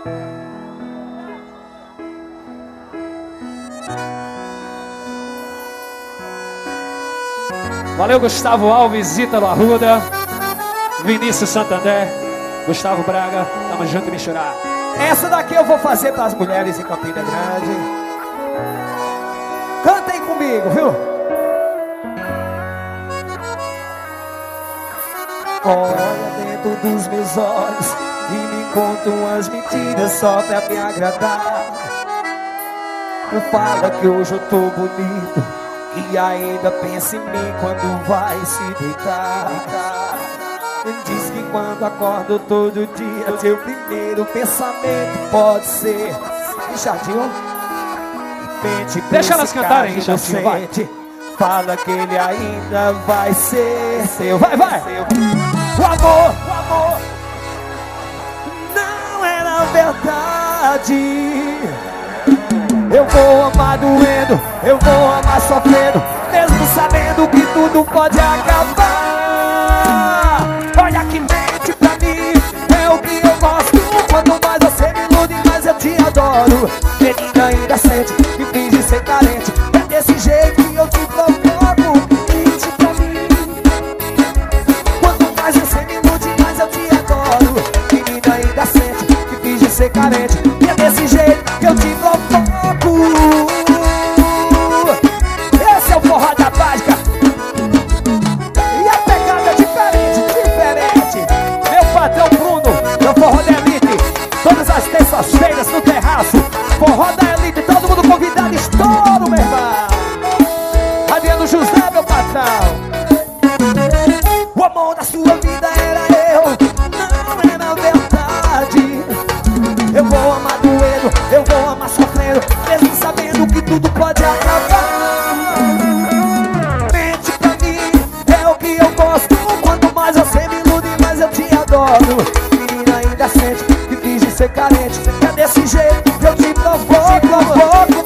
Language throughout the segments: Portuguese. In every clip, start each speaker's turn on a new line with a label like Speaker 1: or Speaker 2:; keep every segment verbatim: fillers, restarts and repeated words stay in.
Speaker 1: Valeu, Gustavo Alves, Ítalo Arruda, Vinícius Santander, Gustavo Braga, tamo junto e misturar.
Speaker 2: Essa daqui eu vou fazer para as mulheres em Campina Grande. Cantem comigo, viu? Olha dentro dos meus olhos e me conta umas mentiras só pra me agradar. Não fala que hoje eu tô bonito e ainda pensa em mim quando vai se deitar. Diz que quando acordo todo dia seu primeiro pensamento pode ser Richardinho. Mente,
Speaker 1: deixa elas cantarem, Richardinho, vai.
Speaker 2: Fala que ele ainda vai ser seu. Vai, vai! O amor, o amor não era verdade. Eu vou amar doendo, eu vou amar sofrendo, mesmo sabendo que tudo pode acabar. Olha que mente pra mim, é o que eu gosto. Quanto mais você me ilude, mais eu te adoro. Menina ainda sente e finge ser carente. É desse jeito que eu te provoco. Mente pra mim, quanto mais você me ilude, mais eu te adoro. Menina ainda sente e finge ser carente. É desse jeito que eu te provoco. Esse é o forró da básica. E a pegada é diferente, diferente. Meu patrão Bruno, meu forró da elite. Todas as terças-feiras no terraço. Forró da elite, todo mundo convidado. Estouro, meu irmão. Adriano José, meu patrão. O amor da sua vida era eu, não era verdade. Eu vou amar doendo, eu vou amar sofrendo, mesmo sabendo que tudo pode acabar. Mente pra mim, é o que eu gosto. Quanto mais você me ilude, mais eu te adoro. Menina ainda sente que finge ser carente. É desse jeito que eu te provoco, provoco.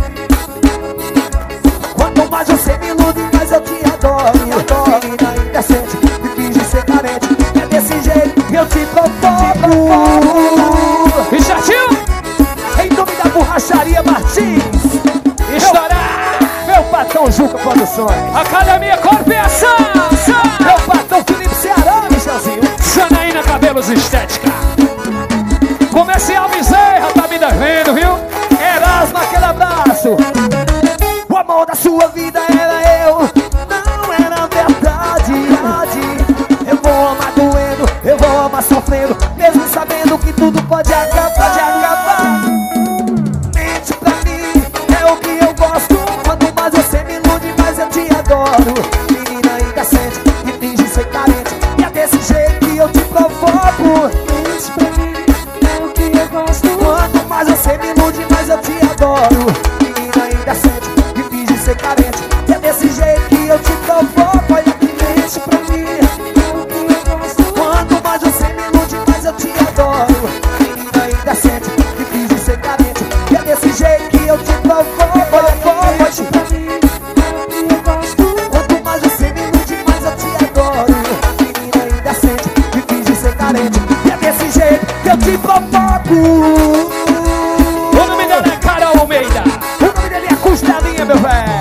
Speaker 2: Quanto mais você me ilude, mais eu te adoro. Menina ainda sente que finge ser carente. É desse jeito que eu te provoco.
Speaker 1: Richardinho,
Speaker 2: em nome da Borracharia Martins, estourar meu patrão Juca Produções,
Speaker 1: Academia Corpo e Ação,
Speaker 2: meu patrão Felipe Ceará, Michelzinho,
Speaker 1: Janaína Cabelos Estética, Comercial Bezerra, tá me devendo, viu?
Speaker 2: Erasmo, aquele abraço. O amor da sua vida era eu, não era verdade. Eu vou amar doendo, eu vou amar sofrendo, mesmo sabendo que tudo pode acabar, pode acabar. Mente pra mim, é o que eu gosto. Quanto mais você me ilude, mais eu te adoro. Menina ainda sente que finge ser carente. E é desse jeito que eu te provoco. Mente pra mim, é o que eu gosto. Quanto mais você me ilude, mais eu te adoro. Menina ainda sente que finge ser carente. E é desse jeito que eu te provoco. Olha que mente pra mim, é o que eu gosto. Quanto mais você me ilude, mais eu te adoro. Menina ainda sente que finge ser carente. E é desse jeito que eu te provoco. Olha que mente pra mim, é o que eu gosto. Quanto mais você me ilude, mais eu te adoro. Menina ainda sente que finge ser carente. E é desse jeito que eu te provoco.
Speaker 1: O nome dela é Carol Almeida.
Speaker 2: O nome dele é Costelinha, meu velho.